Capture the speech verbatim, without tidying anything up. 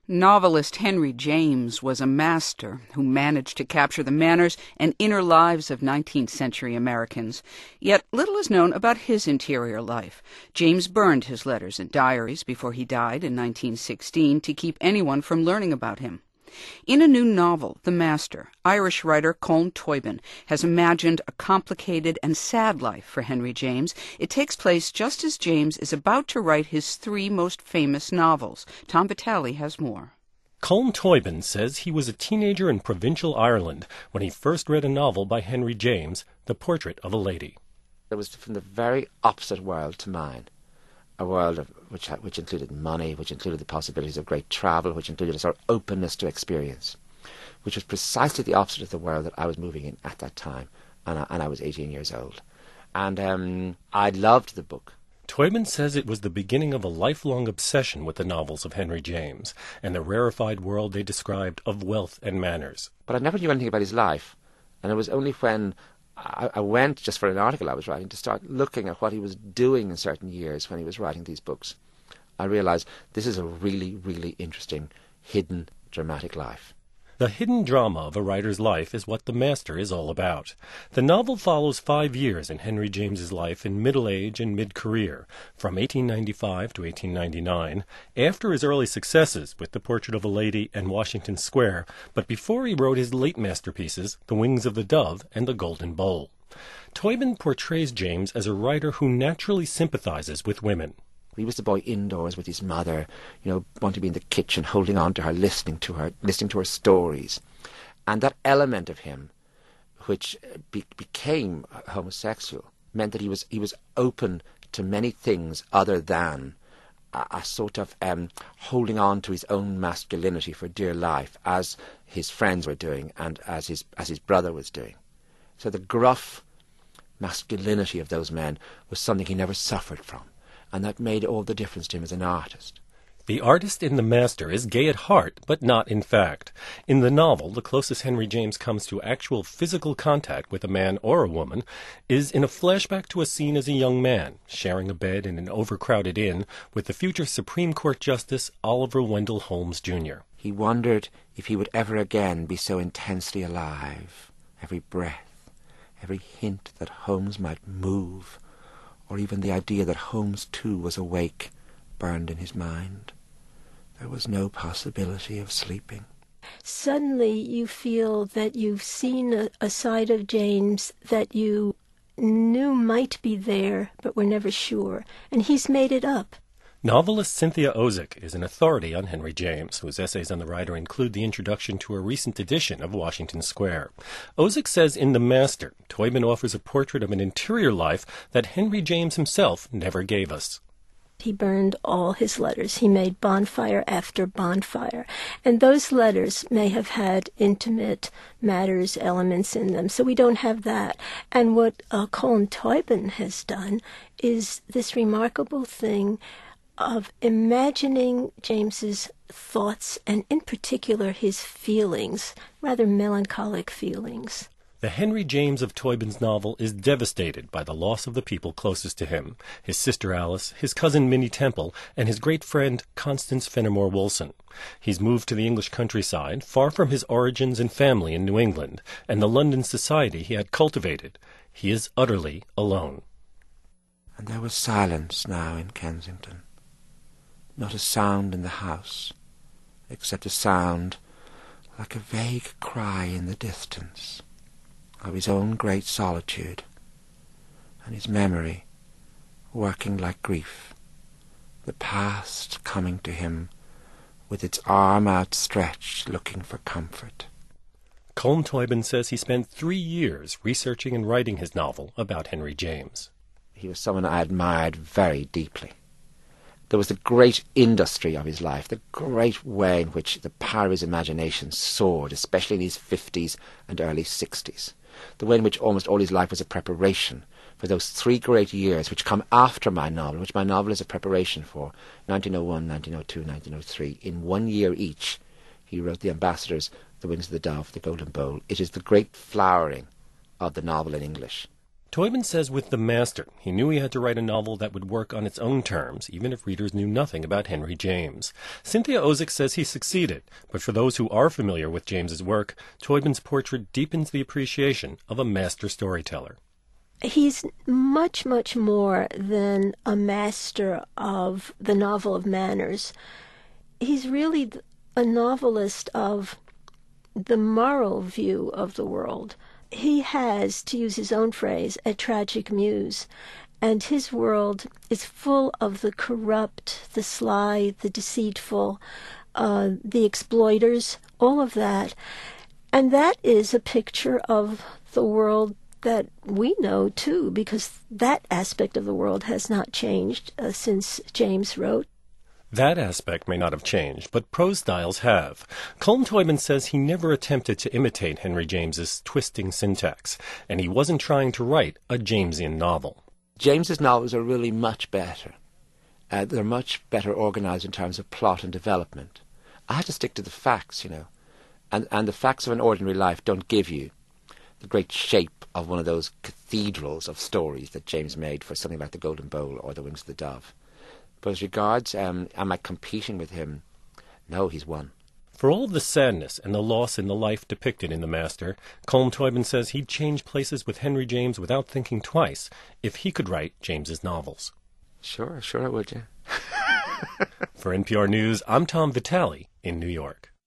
Novelist Henry James was a master who managed to capture the manners and inner lives of nineteenth century Americans. Yet little is known about his interior life. James burned his letters and diaries before he died in nineteen sixteen to keep anyone from learning about him. In a new novel, The Master, Irish writer Colm Tóibín has imagined a complicated and sad life for Henry James. It takes place just as James is about to write his three most famous novels. Tom Vitale has more. Colm Tóibín says he was a teenager in provincial Ireland when he first read a novel by Henry James, The Portrait of a Lady. It was from the very opposite world to mine. A world of, which which included money, which included the possibilities of great travel, which included a sort of openness to experience, which was precisely the opposite of the world that I was moving in at that time, and I, and I was eighteen years old. And um, I loved the book. Tóibín says it was the beginning of a lifelong obsession with the novels of Henry James and the rarefied world they described of wealth and manners. But I never knew anything about his life, and it was only when I, I went, just for an article I was writing, to start looking at what he was doing in certain years when he was writing these books. I realised this is a really, really interesting, hidden, dramatic life. The hidden drama of a writer's life is what The Master is all about. The novel follows five years in Henry James's life in middle age and mid-career, from eighteen ninety-five to eighteen ninety-nine, after his early successes with The Portrait of a Lady and Washington Square, but before he wrote his late masterpieces, The Wings of the Dove and The Golden Bowl. Tóibín portrays James as a writer who naturally sympathizes with women. He was the boy indoors with his mother, you know, wanting to be in the kitchen, holding on to her, listening to her, listening to her stories. And that element of him, which be- became homosexual, meant that he was he was open to many things other than a, a sort of um, holding on to his own masculinity for dear life, as his friends were doing and as his as his brother was doing. So the gruff masculinity of those men was something he never suffered from. And that made all the difference to him as an artist. The artist in The Master is gay at heart, but not in fact. In the novel, the closest Henry James comes to actual physical contact with a man or a woman is in a flashback to a scene as a young man, sharing a bed in an overcrowded inn with the future Supreme Court Justice Oliver Wendell Holmes, Junior He wondered if he would ever again be so intensely alive. Every breath, every hint that Holmes might move, or even the idea that Holmes too was awake, burned in his mind. There was no possibility of sleeping. Suddenly you feel that you've seen a, a side of James that you knew might be there, but were never sure, and he's made it up. Novelist Cynthia Ozick is an authority on Henry James, whose essays on the writer include the introduction to a recent edition of Washington Square. Ozick says in The Master, Tóibín offers a portrait of an interior life that Henry James himself never gave us. He burned all his letters. He made bonfire after bonfire. And those letters may have had intimate matters, elements in them, so we don't have that. And what uh, Colm Tóibín has done is this remarkable thing of imagining James's thoughts, and in particular his feelings, rather melancholic feelings. The Henry James of Tóibín's novel is devastated by the loss of the people closest to him, his sister Alice, his cousin Minnie Temple, and his great friend Constance Fenimore Wilson. He's moved to the English countryside, far from his origins and family in New England, and the London society he had cultivated. He is utterly alone. And there was silence now in Kensington. Not a sound in the house, except a sound like a vague cry in the distance of his own great solitude, and his memory working like grief, the past coming to him with its arm outstretched looking for comfort. Colm Tóibín says he spent three years researching and writing his novel about Henry James. He was someone I admired very deeply. There was the great industry of his life, the great way in which the power of his imagination soared, especially in his fifties and early sixties. The way in which almost all his life was a preparation for those three great years which come after my novel, which my novel is a preparation for, nineteen oh one, nineteen oh two, nineteen oh three. In one year each, he wrote The Ambassadors, The Wings of the Dove, The Golden Bowl. It is the great flowering of the novel in English. Toibin says with The Master, he knew he had to write a novel that would work on its own terms, even if readers knew nothing about Henry James. Cynthia Ozick says he succeeded, but for those who are familiar with James's work, Toibin's portrait deepens the appreciation of a master storyteller. He's much, much more than a master of the novel of manners. He's really a novelist of the moral view of the world. He has, to use his own phrase, a tragic muse, and his world is full of the corrupt, the sly, the deceitful, uh, the exploiters, all of that. And that is a picture of the world that we know, too, because that aspect of the world has not changed uh, since James wrote. That aspect may not have changed, but prose styles have. Colm Toibin says he never attempted to imitate Henry James's twisting syntax, and he wasn't trying to write a Jamesian novel. James's novels are really much better. Uh, they're much better organized in terms of plot and development. I had to stick to the facts, you know, and, and the facts of an ordinary life don't give you the great shape of one of those cathedrals of stories that James made for something like The Golden Bowl or The Wings of the Dove. But as regards, um, am I competing with him? No, he's won. For all of the sadness and the loss in the life depicted in The Master, Colm Toibin says he'd change places with Henry James without thinking twice if he could write James's novels. Sure, sure I would, yeah. For N P R News, I'm Tom Vitale in New York.